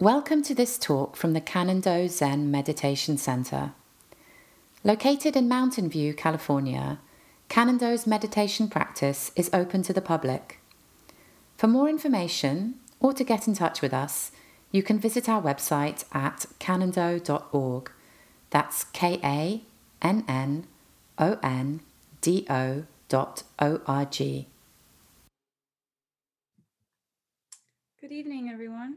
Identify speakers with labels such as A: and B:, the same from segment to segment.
A: Welcome to this talk from the Cannon-Do Zen Meditation Center. Located in Mountain View, California, Cannon-Do's meditation practice is open to the public. For more information or to get in touch with us, you can visit our website at cannondo.org. That's KANNONDO.org.
B: Good evening, everyone.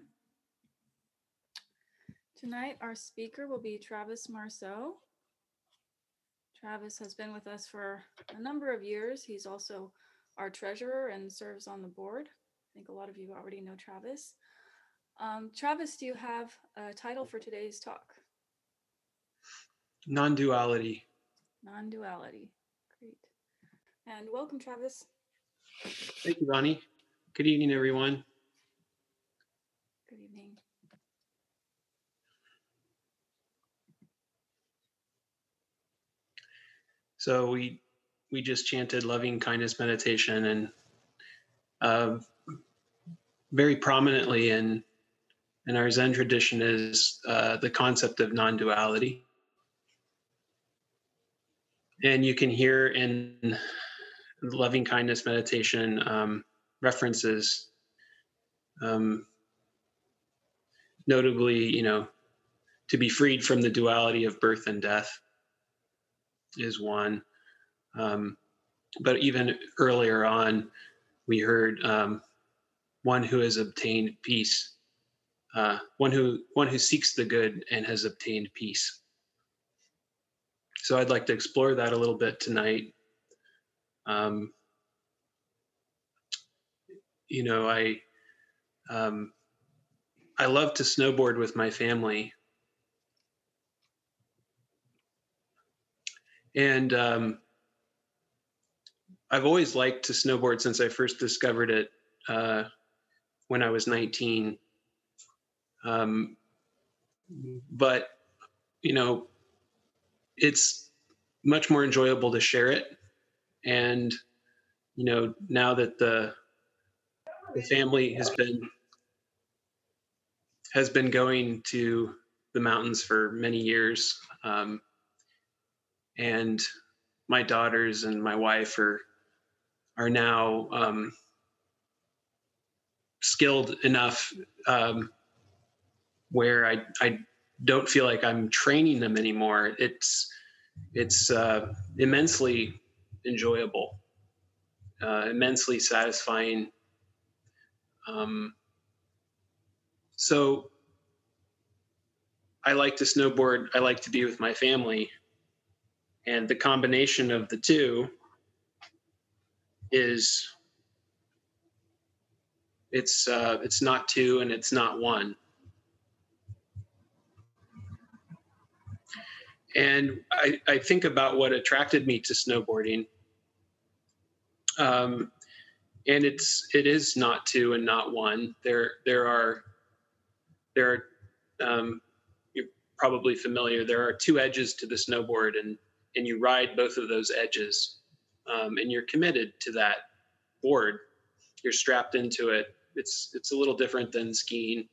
B: Tonight, our speaker will be Travis Marceau. Travis has been with us for a number of years. He's also our treasurer and serves on the board. I think a lot of you already know Travis. Travis, do you have a title for today's talk?
C: Non-duality.
B: Non-duality. Great. And welcome, Travis.
C: Thank you, Bonnie. Good evening, everyone.
B: Good evening.
C: So we just chanted loving kindness meditation, and very prominently in our Zen tradition is the concept of non-duality. And you can hear in the loving kindness meditation references, notably, to be freed from the duality of birth and death is one. But even earlier on, we heard one who has obtained peace, one who seeks the good and has obtained peace. So I'd like to explore that a little bit tonight. I love to snowboard with my family, and I've always liked to snowboard since I first discovered it when I was 19. But it's much more enjoyable to share it. And now that the family has been going to the mountains for many years, and my daughters and my wife are now skilled enough where I don't feel like I'm training them anymore. It's immensely enjoyable, immensely satisfying. So I like to snowboard. I like to be with my family, and the combination of the two is it's not two and it's not one. And I think about what attracted me to snowboarding. And it is not two and not one. There are you're probably familiar. There are two edges to the snowboard, and you ride both of those edges, and you're committed to that board. You're strapped into it. It's a little different than skiing.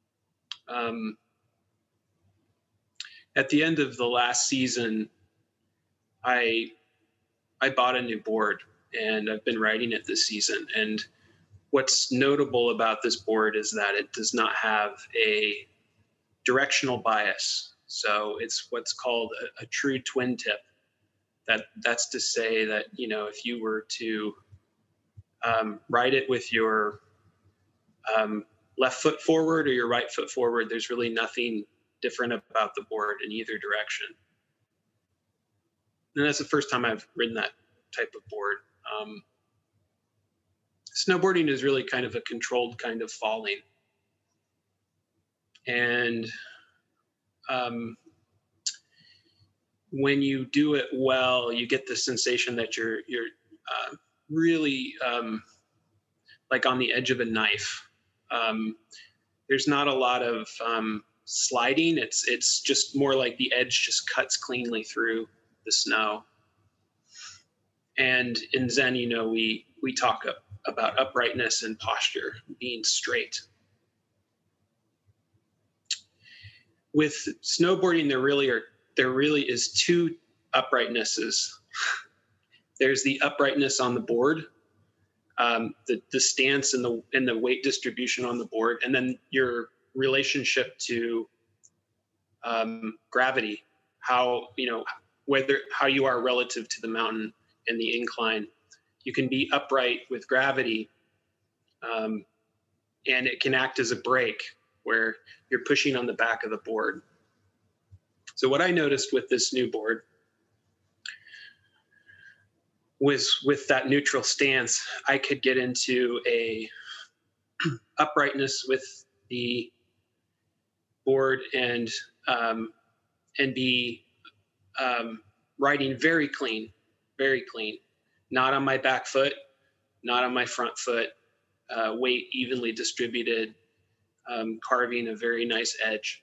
C: At the end of the last season, I bought a new board, and I've been riding it this season. And what's notable about this board is that it does not have a directional bias. So it's what's called a true twin tip. That's to say that, if you were to ride it with your left foot forward or your right foot forward, there's really nothing different about the board in either direction. And that's the first time I've ridden that type of board. Snowboarding is really kind of a controlled kind of falling. And when you do it well, you get the sensation that you're really like on the edge of a knife. There's not a lot of sliding. It's just more like the edge just cuts cleanly through the snow. And in Zen, we talk about uprightness and posture, being straight. with snowboarding, there really is two uprightnesses. There's the uprightness on the board, the stance and the weight distribution on the board, and then your relationship to gravity, how you are relative to the mountain and the incline. You can be upright with gravity, and it can act as a brake where you're pushing on the back of the board. So what I noticed with this new board was, with that neutral stance, I could get into a uprightness with the board and be riding very clean, not on my back foot, not on my front foot, weight evenly distributed, carving a very nice edge.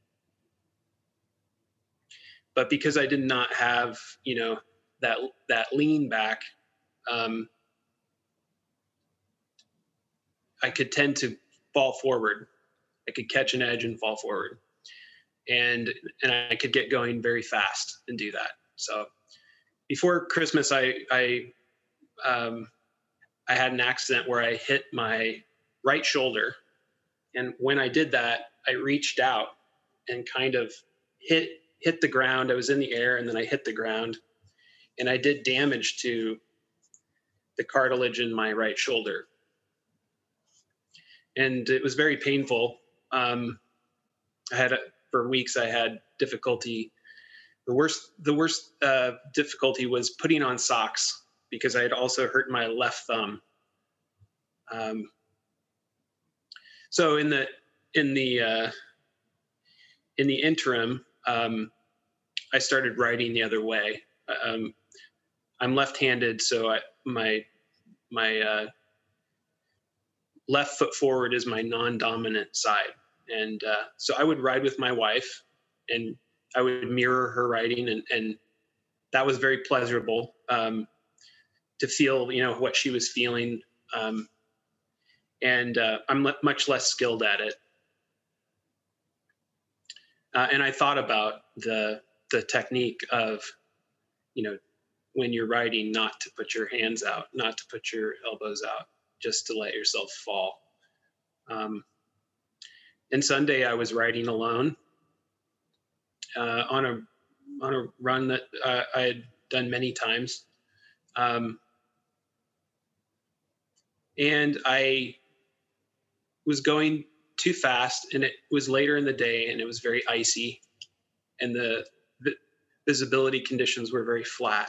C: But because I did not have, that lean back, I could tend to fall forward. I could catch an edge and fall forward, and I could get going very fast and do that. So before Christmas, I had an accident where I hit my right shoulder, and when I did that, I reached out and kind of hit the ground. I was in the air, and then I hit the ground, and I did damage to the cartilage in my right shoulder. And it was very painful. For weeks, I had difficulty. The worst difficulty was putting on socks, because I had also hurt my left thumb. So in the interim, I started riding the other way. I'm left-handed, so my left foot forward is my non-dominant side. And so I would ride with my wife, and I would mirror her riding, and that was very pleasurable to feel, what she was feeling. And I'm much less skilled at it. And I thought about the technique of, when you're riding, not to put your hands out, not to put your elbows out, just to let yourself fall. And Sunday I was riding alone on a run that I had done many times. And I was going too fast, and it was later in the day, and it was very icy, and the visibility conditions were very flat.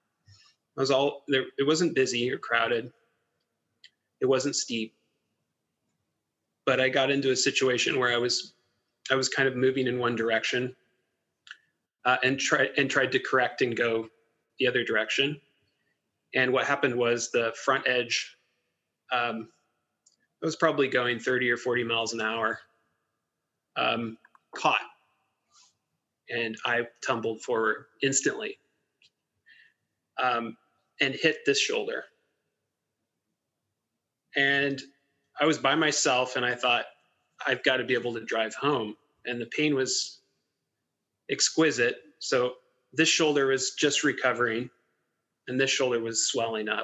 C: It wasn't busy or crowded. It wasn't steep, but I got into a situation where I was kind of moving in one direction, and tried to correct and go the other direction. And what happened was the front edge, I was probably going 30 or 40 miles an hour, caught, and I tumbled forward instantly, and hit this shoulder. And I was by myself, and I thought, I've got to be able to drive home. And the pain was exquisite. So this shoulder was just recovering, and this shoulder was swelling up.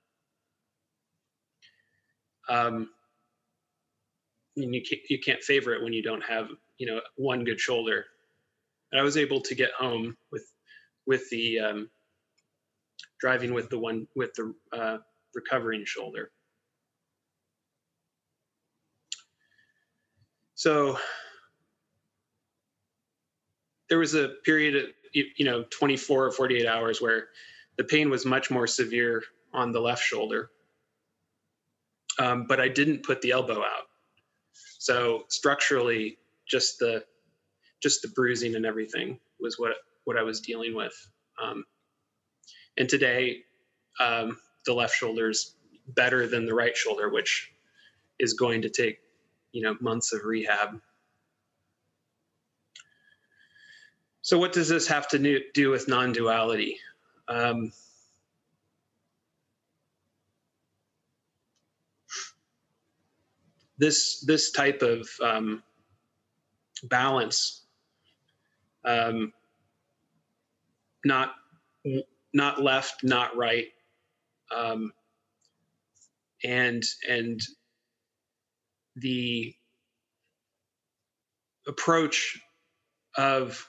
C: You can't favor it when you don't have, one good shoulder. And I was able to get home with the driving with the recovering shoulder. So there was a period of 24 or 48 hours where the pain was much more severe on the left shoulder, but I didn't put the elbow out. So structurally, just the bruising and everything was what I was dealing with. And today, the left shoulder's better than the right shoulder, which is going to take, months of rehab. So what does this have to do with non-duality? This type of balance um, not not left, not right, um, and the approach of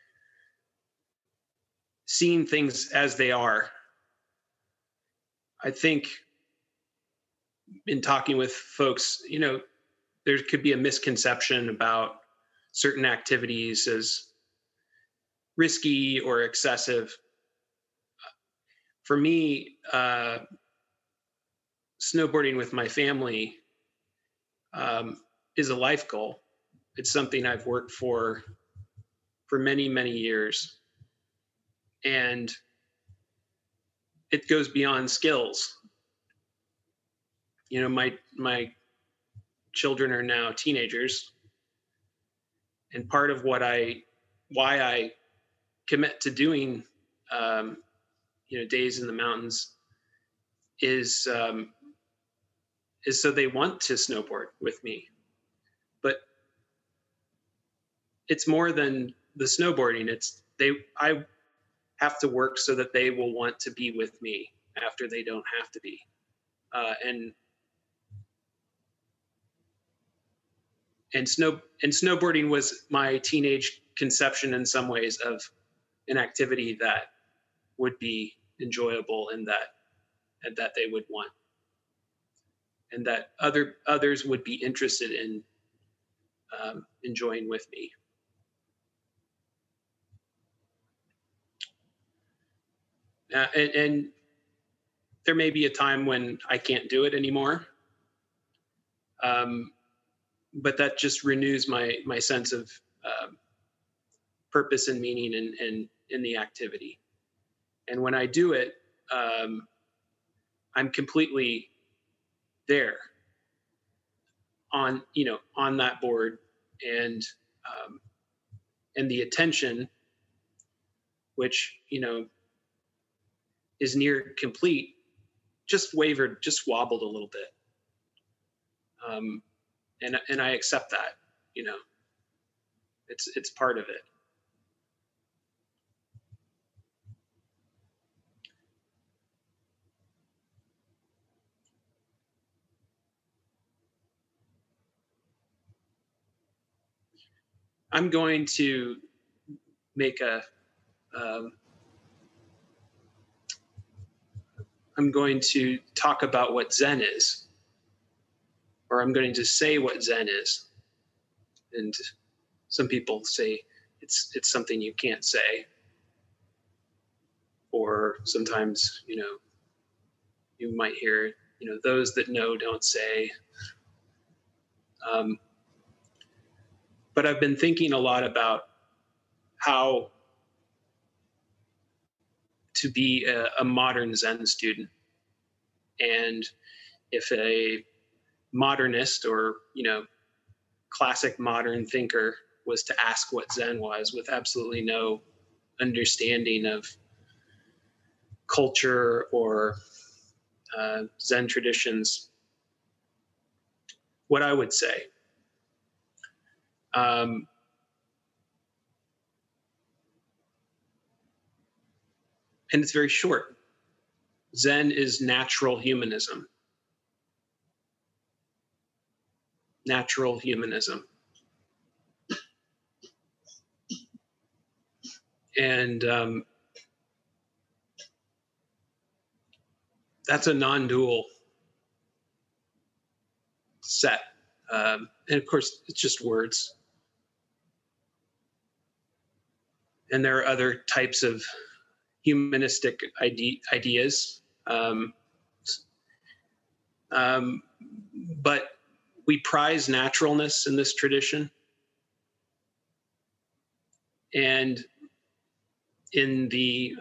C: seeing things as they are. I think in talking with folks, there could be a misconception about certain activities as risky or excessive. For me, snowboarding with my family is a life goal. It's something I've worked for many, many years. And it goes beyond skills. My children are now teenagers. And part of why I commit to doing, days in the mountains is so they want to snowboard with me. But it's more than the snowboarding. I have to work so that they will want to be with me after they don't have to be. And snowboarding was my teenage conception in some ways of an activity that would be enjoyable and that they would want, and that others would be interested in enjoying with me. And there may be a time when I can't do it anymore, but that just renews my sense of purpose and meaning in the activity. And when I do it, I'm completely there on that board, and the attention, which is near complete, just wobbled a little bit, and I accept that. It's part of it. I'm going to make I'm going to talk about what Zen is, or I'm going to say what Zen is. And some people say it's something you can't say, or sometimes you might hear those that know don't say. But I've been thinking a lot about how to be a modern Zen student, and if a modernist or classic modern thinker was to ask what Zen was with absolutely no understanding of culture or Zen traditions, what I would say. And it's very short. Zen is natural humanism. Natural humanism. And that's a non-dual set. And of course, it's just words. And there are other types of humanistic ideas. But we prize naturalness in this tradition. And in the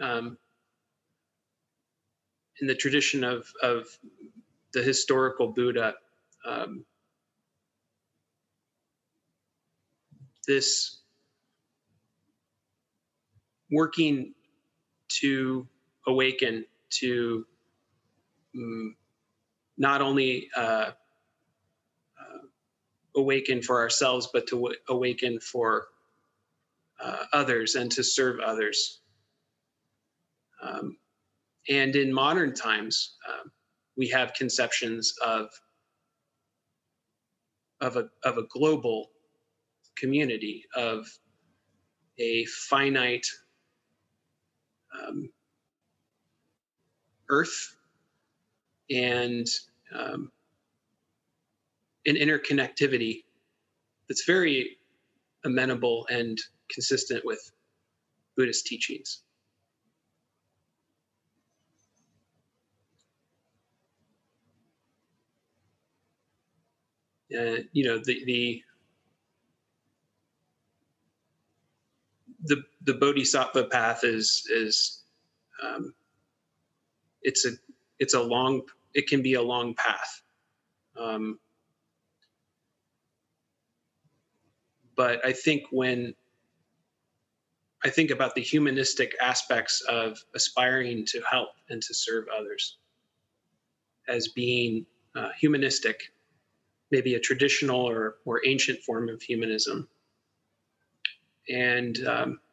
C: tradition of the historical Buddha, this working to awaken to not only awaken for ourselves, but to awaken for others and to serve others. And in modern times, we have conceptions of a global community, of a finite Earth, and an interconnectivity that's very amenable and consistent with Buddhist teachings. You know, the Bodhisattva path is it's a long, it can be a long path. But I think when I think about the humanistic aspects of aspiring to help and to serve others as being humanistic, maybe a traditional or ancient form of humanism. And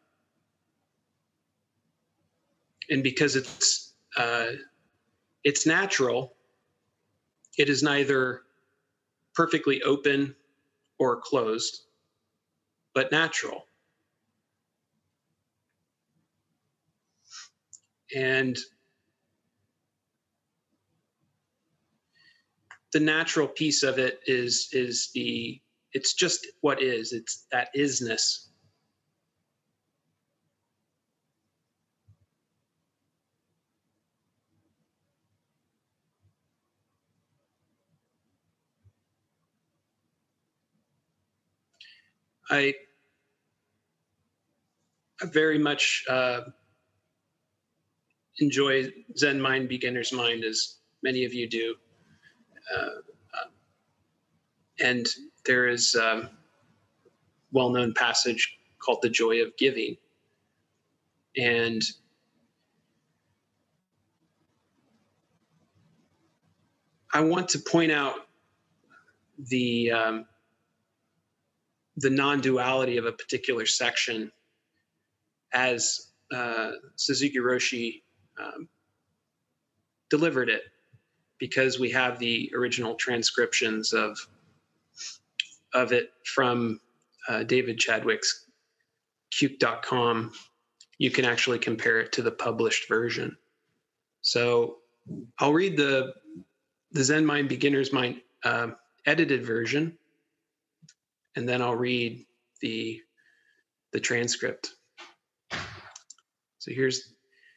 C: because it's natural, it is neither perfectly open or closed, but natural. And the natural piece of it is it's just what is, it's that isness. I very much enjoy Zen Mind, Beginner's Mind, as many of you do. And there is a well-known passage called The Joy of Giving. And I want to point out the non-duality of a particular section as Suzuki Roshi delivered it, because we have the original transcriptions of it from David Chadwick's Cuke.com. You can actually compare it to the published version. So I'll read the Zen Mind, Beginner's Mind edited version, and then I'll read the transcript. So here's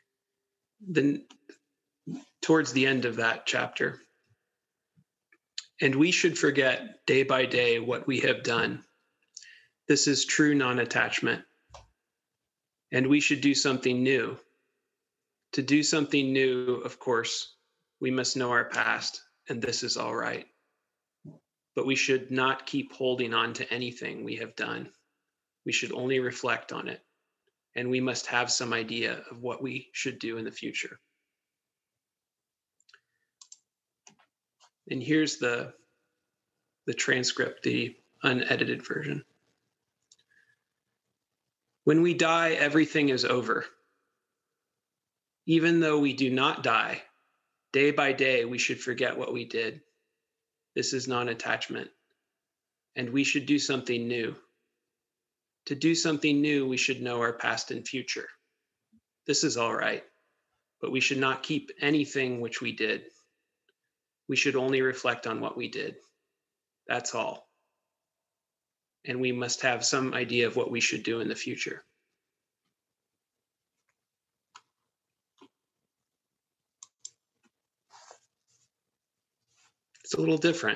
C: towards the end of that chapter. And we should forget day by day what we have done. This is true non-attachment. And we should do something new. To do something new, of course, we must know our past, and this is all right. But we should not keep holding on to anything we have done. We should only reflect on it. And we must have some idea of what we should do in the future. And here's the transcript, the unedited version. When we die, everything is over. Even though we do not die, day by day, we should forget what we did. This is non-attachment. And we should do something new. To do something new, we should know our past and future. This is all right, but we should not keep anything which we did. We should only reflect on what we did. That's all. And we must have some idea of what we should do in the future. It's a little different.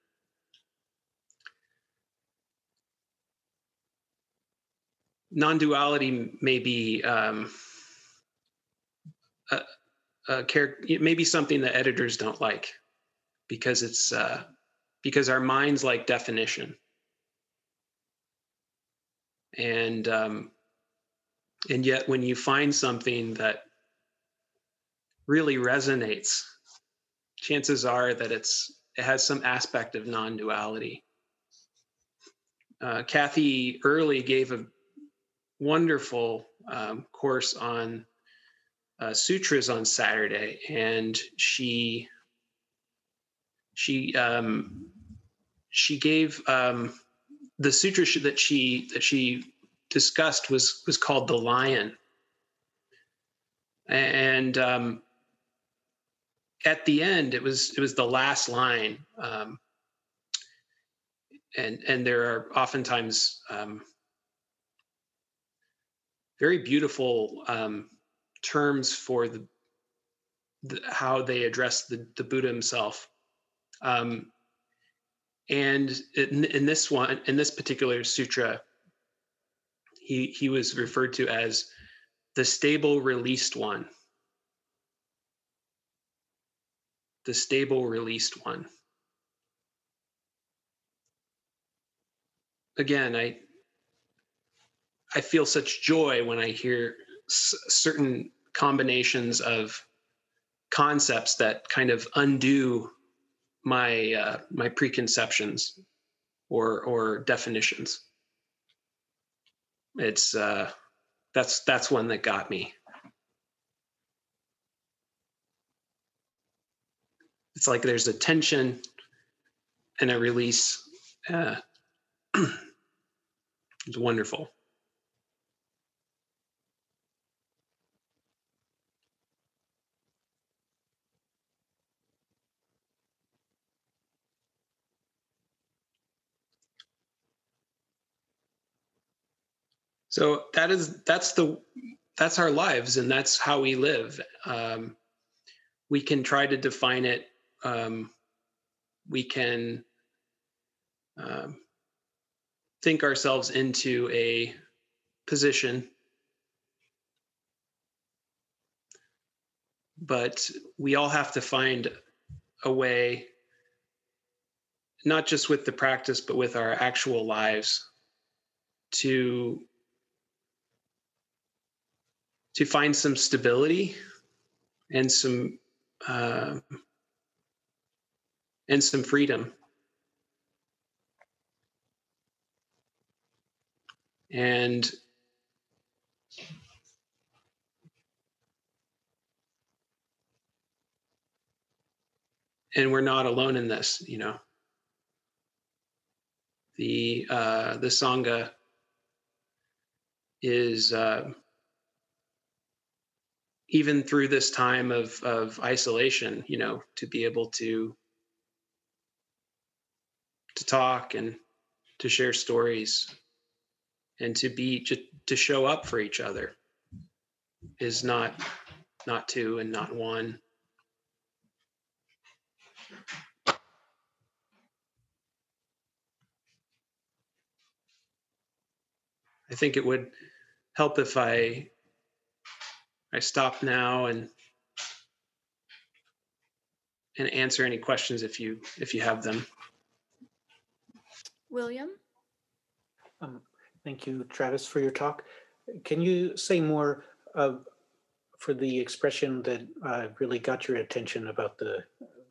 C: Non-duality may be it may be something that editors don't like, because it's because our minds like definition, and yet when you find something that really resonates, chances are that it has some aspect of non-duality. Kathy Early gave wonderful course on sutras on Saturday, and she gave the sutra that she discussed was called the Lion, and at the end it was the last line, and there are oftentimes very beautiful terms for how they address the Buddha himself. And in this particular sutra, he was referred to as the stable released one. The stable released one. Again, I feel such joy when I hear certain combinations of concepts that kind of undo my my preconceptions or definitions. It's that's one that got me. It's like there's a tension and a release. It's wonderful. So that's our lives, and that's how we live. We can try to define it. We can think ourselves into a position, but we all have to find a way, not just with the practice, but with our actual lives, to find some stability and some freedom. And we're not alone in this, you know. The Sangha is even through this time of isolation, you know, to be able to talk and to share stories and to show up for each other is not two and not one. I think it would help if I stop now and answer any questions if you have them.
B: William?
D: Thank you, Travis, for your talk. Can you say more for the expression that really got your attention about the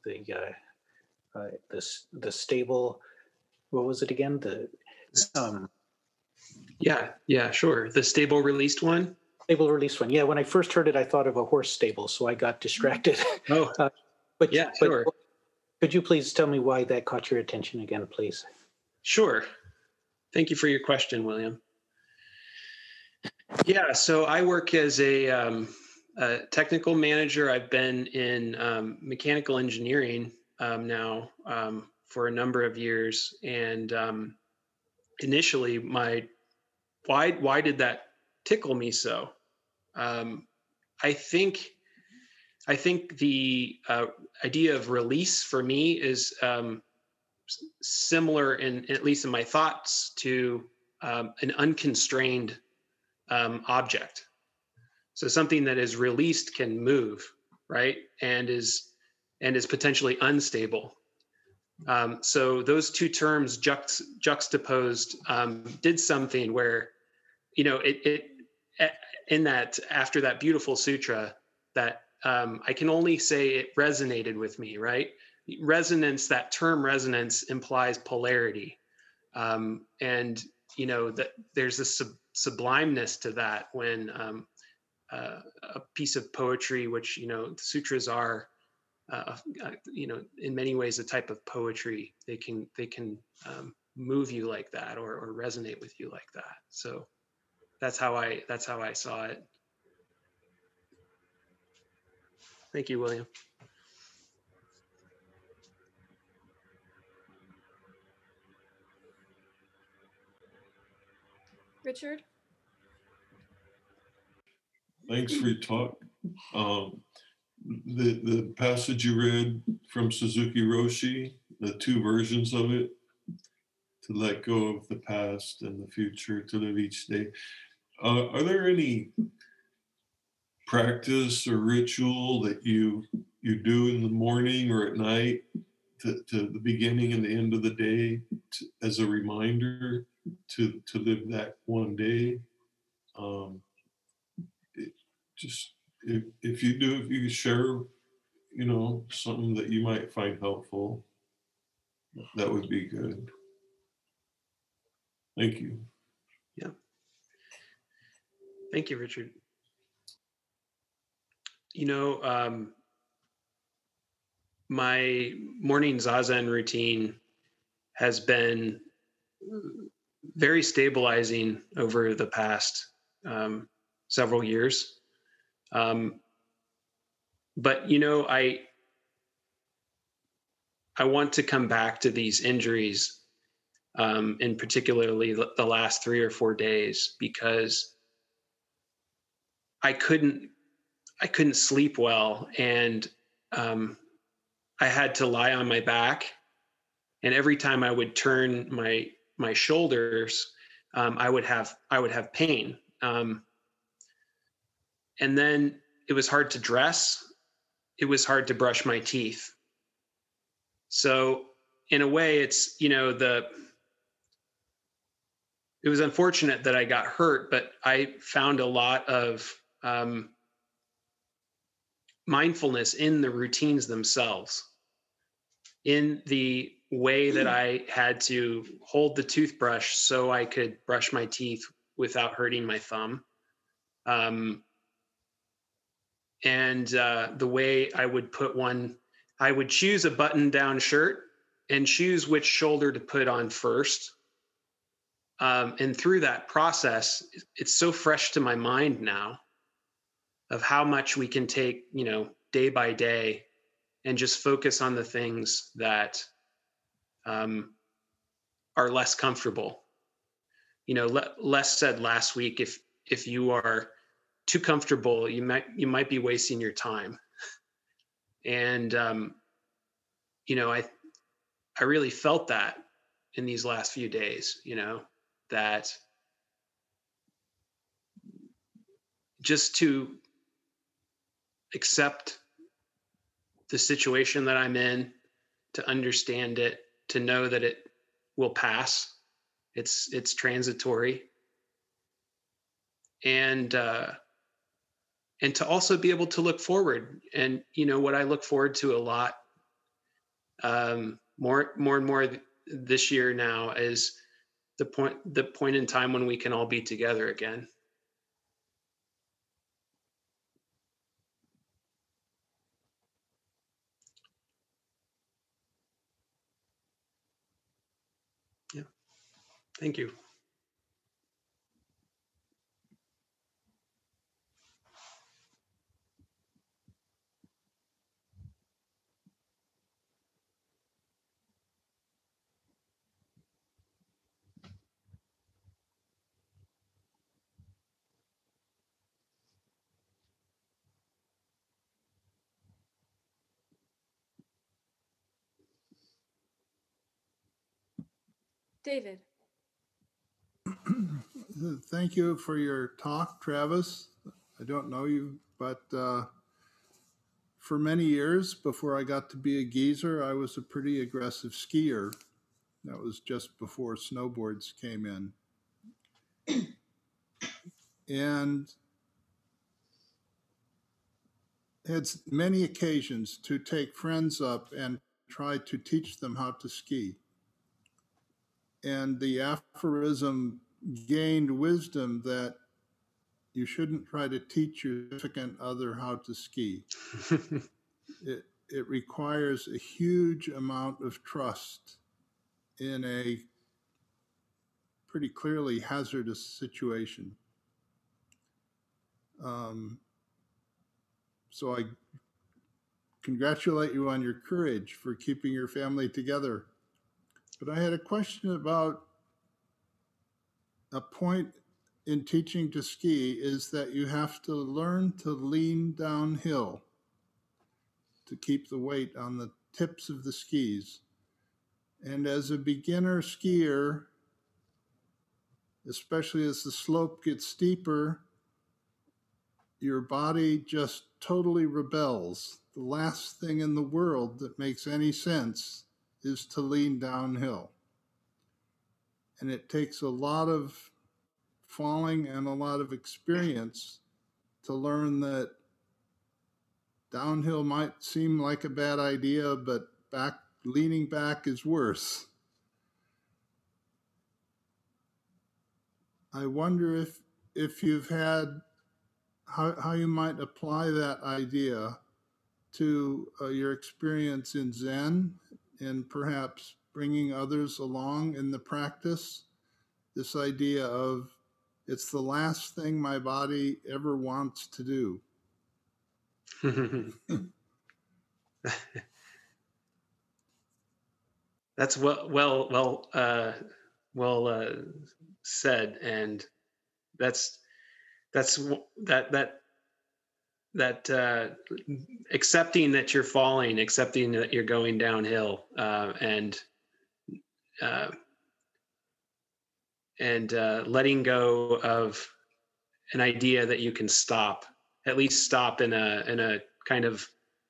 D: stable? What was it again?
C: Yeah, sure. The stable released one.
D: Stable released one. Yeah, when I first heard it, I thought of a horse stable, so I got distracted.
C: Oh,
D: but
C: yeah, sure.
D: But could you please tell me why that caught your attention again, please?
C: Sure. Thank you for your question, William. Yeah, so I work as a technical manager. I've been in mechanical engineering now for a number of years, and initially, why did that tickle me so? I think the idea of release for me is similar, at least in my thoughts, to an unconstrained object. So something that is released can move, right, and is potentially unstable. So those two terms juxtaposed did something where, you know, it in that, after that beautiful sutra, that I can only say it resonated with me, right? Resonance, that term resonance implies polarity. And that there's a sublimeness to that when a piece of poetry, which the sutras are, in many ways a type of poetry. They can move you like that, or resonate with you like that. So that's how I saw it. Thank you, William.
B: Richard?
E: Thanks for your talk. The passage you read from Suzuki Roshi, the two versions of it, to let go of the past and the future, to live each day. Are there any practice or ritual that you do in the morning or at night to the beginning and the end of the day as a reminder to live that one day? Just if you share, something that you might find helpful, that would be good. Thank you.
C: Yeah. Thank you, Richard. My morning Zazen routine has been very stabilizing over the past several years. But I want to come back to these injuries, and particularly the last 3 or 4 days, because I couldn't sleep well, and I had to lie on my back, and every time I would turn my shoulders, I would have pain, and then it was hard to dress. It was hard to brush my teeth. So in a way, it's it was unfortunate that I got hurt, but I found a lot of mindfulness in the routines themselves, in the way that I had to hold the toothbrush so I could brush my teeth without hurting my thumb. And the way I would I would choose a button-down shirt and choose which shoulder to put on first. And through that process, it's so fresh to my mind now of how much we can take, day by day, and just focus on the things that are less comfortable. Les said last week, if you are too comfortable, you might be wasting your time. And I really felt that in these last few days. That just to accept the situation that I'm in, to understand it, to know that it will pass. It's transitory. And to also be able to look forward. And what I look forward to a lot, more and more this year now, is the point in time when we can all be together again. Yeah. Thank you.
B: David.
F: Thank you for your talk, Travis. I don't know you, but for many years before I got to be a geezer, I was a pretty aggressive skier. That was just before snowboards came in. And had many occasions to take friends up and try to teach them how to ski. And the aphorism gained wisdom that you shouldn't try to teach your significant other how to ski. It requires a huge amount of trust in a pretty clearly hazardous situation. So I congratulate you on your courage for keeping your family together. But I had a question about a point in teaching to ski is that you have to learn to lean downhill to keep the weight on the tips of the skis. And as a beginner skier, especially as the slope gets steeper, your body just totally rebels. The last thing in the world that makes any sense is to lean downhill. And it takes a lot of falling and a lot of experience to learn that downhill might seem like a bad idea, but leaning back is worse. I wonder if you've had how you might apply that idea to your experience in Zen and perhaps bringing others along in the practice. This idea of it's the last thing my body ever wants to do.
C: That's well said, and that's accepting that you're falling, accepting that you're going downhill, and letting go of an idea that you can stop, at least stop in a kind of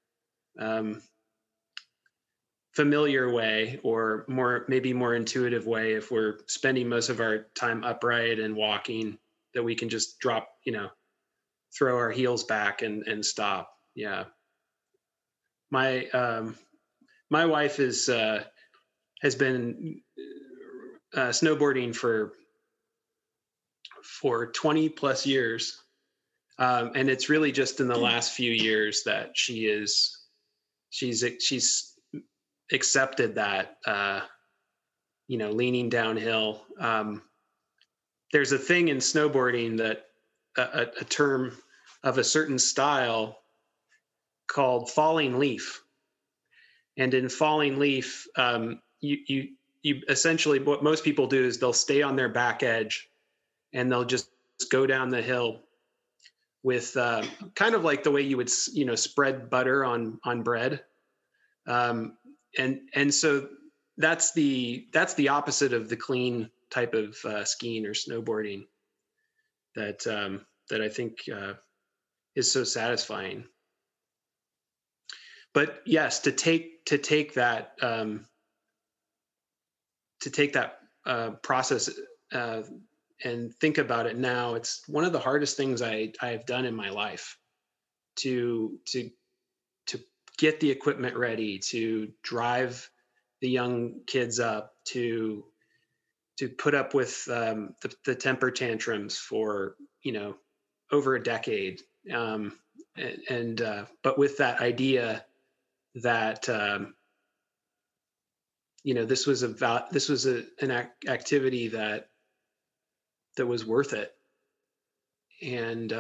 C: familiar way, or maybe more intuitive way. If we're spending most of our time upright and walking, that we can just drop, throw our heels back and stop. Yeah. My wife has been snowboarding for 20 plus years. And it's really just in the last few years that she's accepted that, leaning downhill. There's a thing in snowboarding that a term of a certain style called falling leaf. And in falling leaf, you essentially, what most people do is they'll stay on their back edge and they'll just go down the hill with kind of like the way you would, spread butter on bread. And so that's the opposite of the clean type of skiing or snowboarding that I think is so satisfying. But yes, to take that process and think about it now, it's one of the hardest things I have done in my life, to get the equipment ready, to drive the young kids up, to put up with the temper tantrums for over a decade, but with that idea that this was an activity that was worth it. And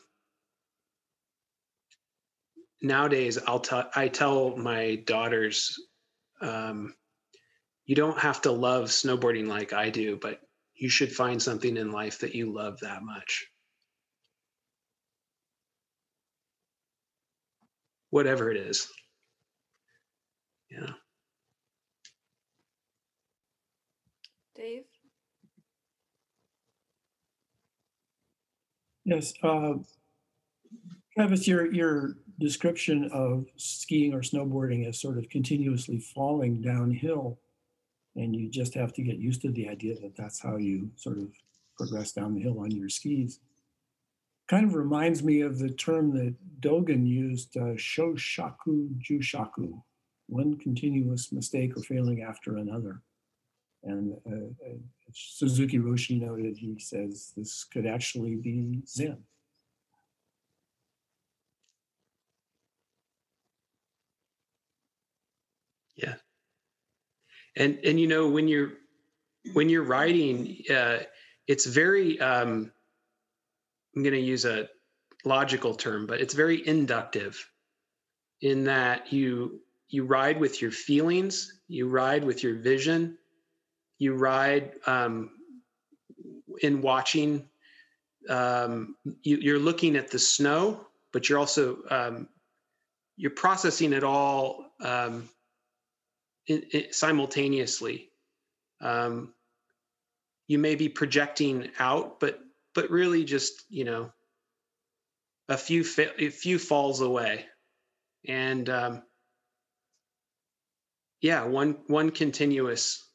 C: nowadays I tell my daughters, you don't have to love snowboarding like I do, but you should find something in life that you love that much. Whatever it is. Yeah.
B: Dave?
G: Yes, Travis, your description of skiing or snowboarding as sort of continuously falling downhill, and you just have to get used to the idea that that's how you sort of progress down the hill on your skis, kind of reminds me of the term that Dogen used, shoshaku jushaku, one continuous mistake or failing after another. And Suzuki Roshi noted, he says this could actually be Zen.
C: Yeah. And you know, when you're writing, it's very I'm going to use a logical term, but it's very inductive in that you ride with your feelings, you ride with your vision, you ride in watching. You're looking at the snow, but you're also you're processing it all simultaneously. You may be projecting out, but really just, you know, a few falls away, and yeah, one continuous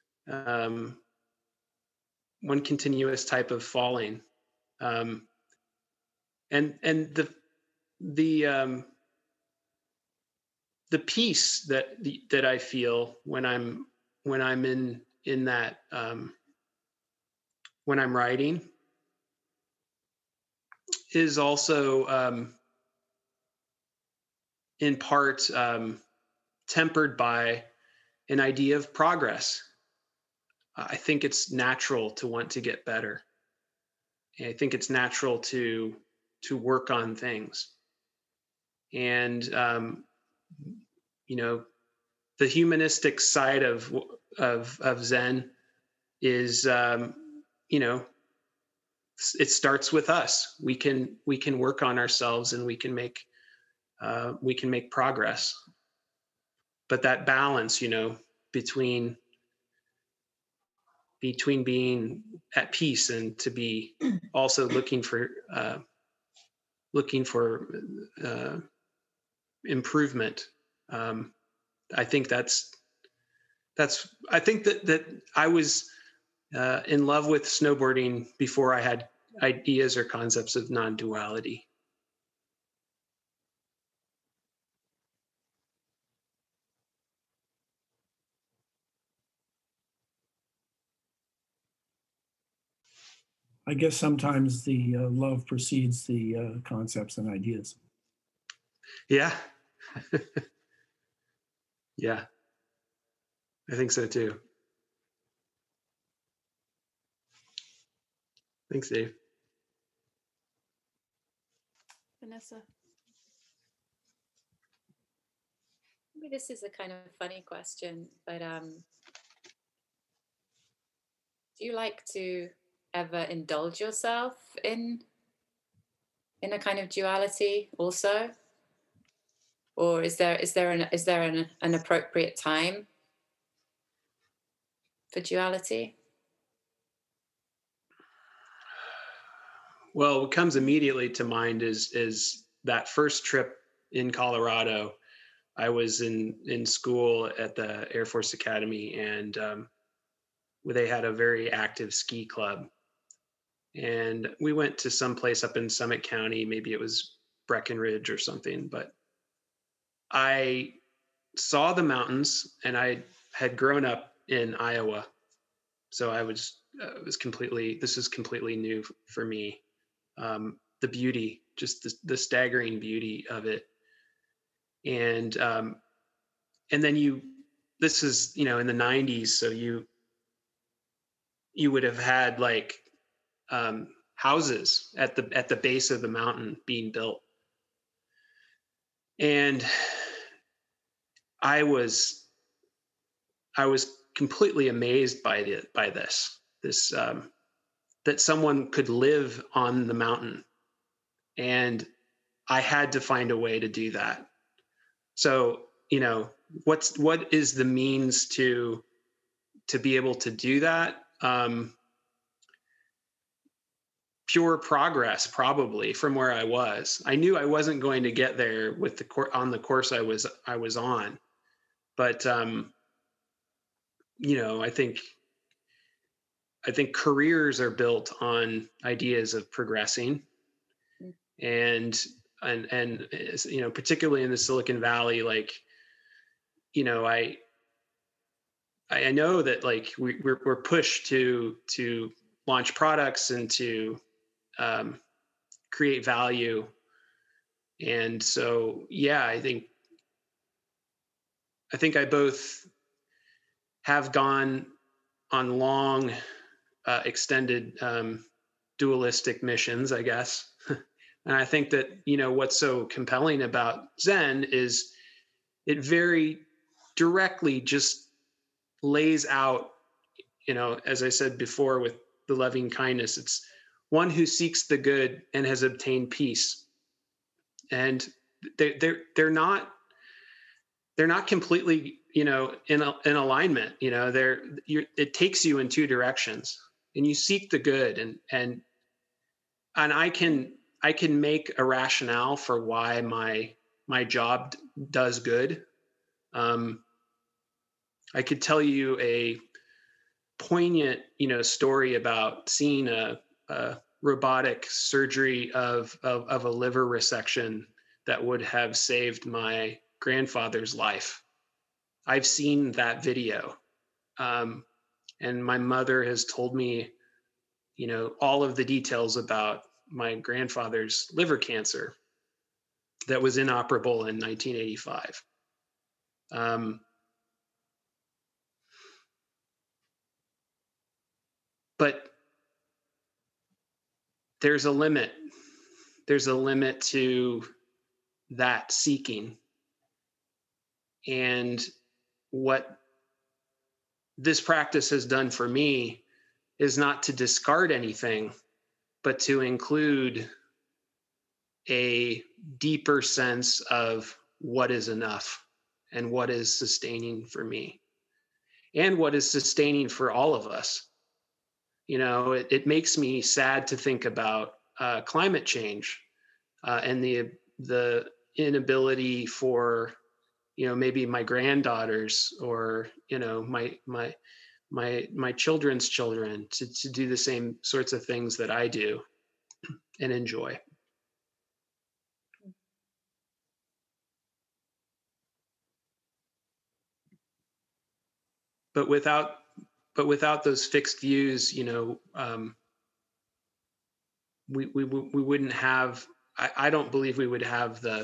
C: type of falling, and the peace that I feel when I'm in that when I'm writing is also in part tempered by an idea of progress. I think it's natural to want to get better. And I think it's natural to work on things. And you know, the humanistic side of Zen is you know, it starts with us. We can work on ourselves, and we can make progress. But that balance, you know, between being at peace and to be also looking for improvement. I think I think that I was in love with snowboarding before I had ideas or concepts of non-duality.
G: I guess sometimes the love precedes the concepts and ideas.
C: Yeah. Yeah. I think so too. Thanks, Dave.
B: Vanessa.
A: Maybe this is a kind of funny question, but do you like to ever indulge yourself in a kind of duality also, or is there an appropriate time for duality?
C: Well, what comes immediately to mind is that first trip in Colorado. I was in school at the Air Force Academy, and they had a very active ski club. And we went to some place up in Summit County, maybe it was Breckenridge or something, but I saw the mountains, and I had grown up in Iowa. So I was this is completely new for me. The beauty, just the staggering beauty of it. And then this is, you know, in the 90s. So you would have had like houses at the base of the mountain being built. And I was completely amazed by this that someone could live on the mountain, and I had to find a way to do that. So, you know, what is the means to be able to do that? Pure progress, probably, from where I was. I knew I wasn't going to get there with on the course I was on, but you know, I think careers are built on ideas of progressing, and you know, particularly in the Silicon Valley, like, you know, I I know that like we're pushed to launch products and to create value. And so, yeah, I think I both have gone on long, extended dualistic missions, I guess. And I think that, what's so compelling about Zen is it very directly just lays out, as I said before with the loving kindness, it's one who seeks the good and has obtained peace. And they're not completely, in alignment. It takes you in two directions, and you seek the good, and I can make a rationale for why my job does good. I could tell you a poignant, story about seeing a robotic surgery of a liver resection that would have saved my grandfather's life. I've seen that video. And my mother has told me, all of the details about my grandfather's liver cancer that was inoperable in 1985. But there's a limit. There's a limit to that seeking. And what this practice has done for me is not to discard anything, but to include a deeper sense of what is enough and what is sustaining for me and what is sustaining for all of us. It makes me sad to think about climate change and the inability for, maybe my granddaughters or, my children's children to do the same sorts of things that I do and enjoy. But without those fixed views, we wouldn't have. I don't believe we would have the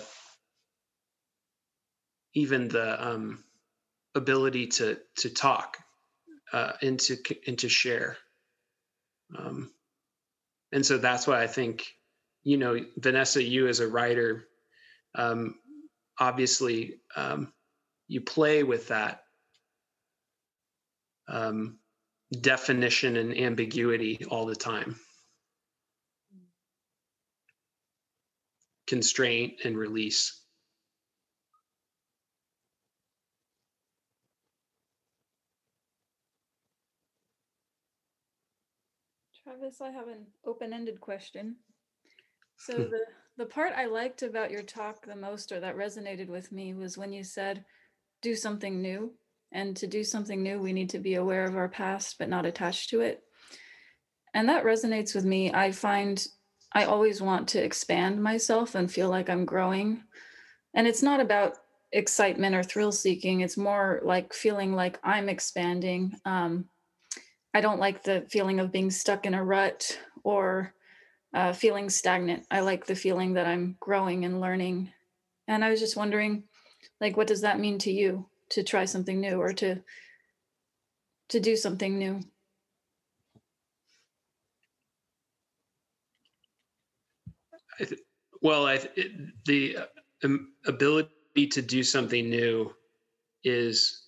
C: ability to talk and to share. And so that's why I think, Vanessa, you as a writer, obviously, you play with that definition and ambiguity all the time. Constraint and release.
B: Travis, I have an open-ended question. So the part I liked about your talk the most, or that resonated with me, was when you said, do something new. And to do something new, we need to be aware of our past, but not attached to it. And that resonates with me. I find I always want to expand myself and feel like I'm growing. And it's not about excitement or thrill seeking. It's more like feeling like I'm expanding. I don't like the feeling of being stuck in a rut or feeling stagnant. I like the feeling that I'm growing and learning. And I was just wondering, like, what does that mean to you, to try something new or to do something new?
C: The ability to do something new it's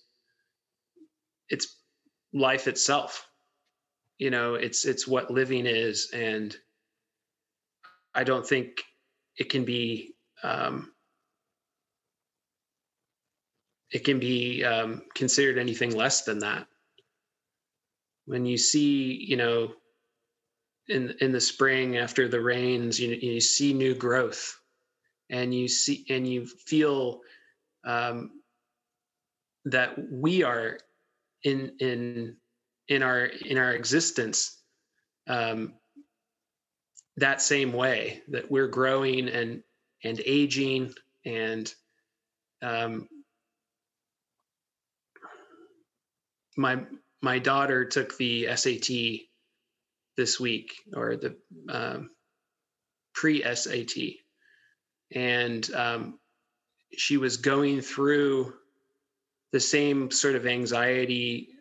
C: life itself. It's what living is, and I don't think it can be considered anything less than that. When you see, in the spring after the rains, you see new growth, and you feel that we are in our existence that same way, that we're growing and aging and my daughter took the SAT this week, or the pre-SAT, and she was going through the same sort of anxiety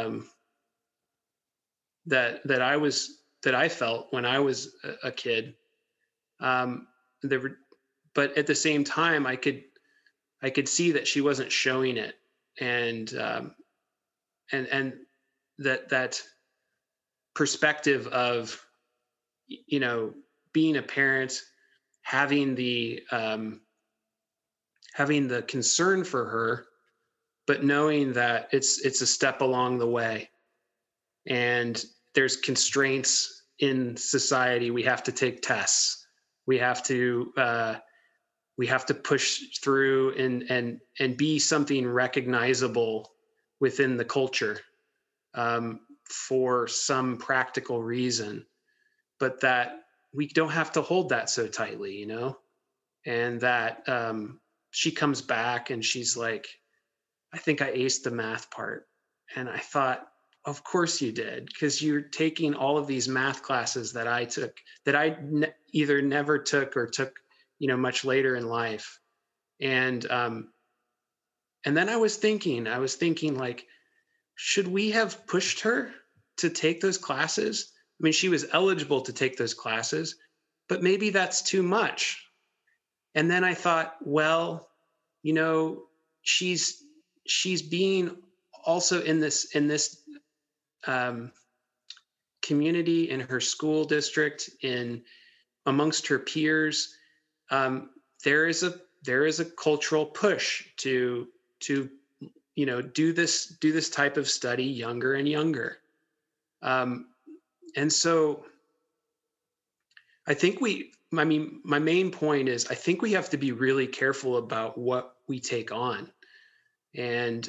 C: that I felt when I was a kid. But at the same time, I could see that she wasn't showing it, and that perspective of, you know, being a parent, having the concern for her, but knowing that it's a step along the way, and there's constraints in society. We have to take tests. We have to push through and be something recognizable within the culture for some practical reason, but that we don't have to hold that so tightly, you know? And that she comes back and she's like, I think I aced the math part. And I thought, of course you did, because you're taking all of these math classes that I took, that I either never took or took, you know, much later in life. And then I was thinking like, should we have pushed her to take those classes? I mean, she was eligible to take those classes, but maybe that's too much. And then I thought, well, you know, she's being also in this community, in her school district, in amongst her peers. There is a cultural push to you know, do this type of study younger and younger. And so I think my main point is, I think we have to be really careful about what we take on, and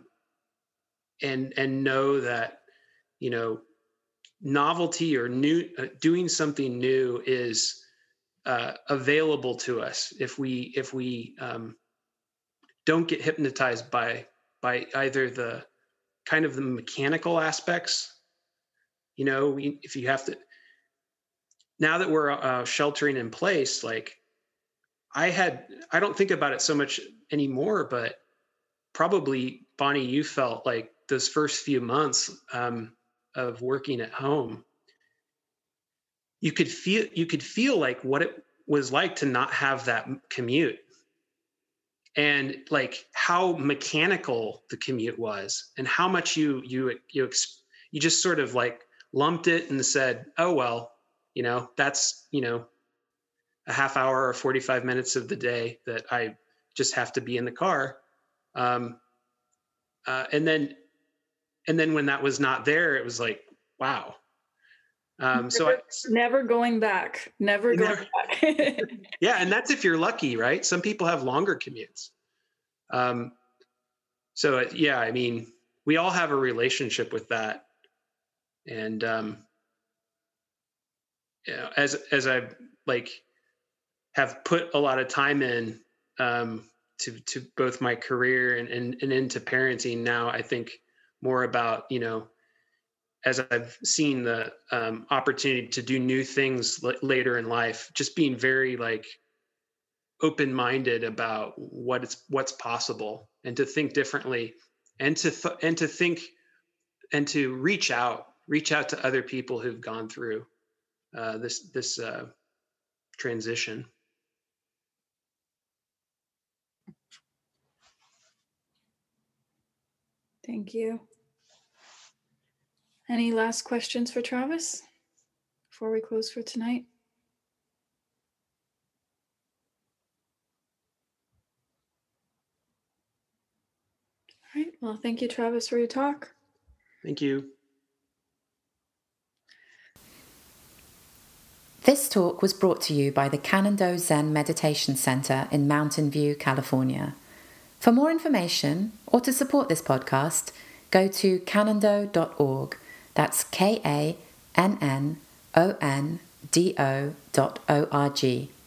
C: know that, you know, novelty or doing something new is available to us if we don't get hypnotized by either the kind of the mechanical aspects. You know, if you have to, now that we're sheltering in place, like I don't think about it so much anymore, but probably, Bonnie, you felt like those first few months of working at home, you could feel like what it was like to not have that commute, and like how mechanical the commute was, and how much you just sort of like lumped it and said, oh, well, you know, that's, you know, a half hour or 45 minutes of the day that I just have to be in the car. And then when that was not there, it was like, wow.
B: Never going back. Never going back.
C: Yeah. And that's if you're lucky, right? Some people have longer commutes. Yeah, I mean, we all have a relationship with that. And, you know, as I like have put a lot of time in, to both my career and into parenting now, I think more about, you know, as I've seen the opportunity to do new things later in life, just being very like open-minded about what's possible, and to think differently, and to think and to reach out to other people who've gone through this transition.
B: Thank you. Any last questions for Travis before we close for tonight? All right. Well, thank you, Travis, for your talk.
C: Thank you.
A: This talk was brought to you by the Canando Zen Meditation Center in Mountain View, California. For more information or to support this podcast, go to canando.org. That's KANNONDO.org.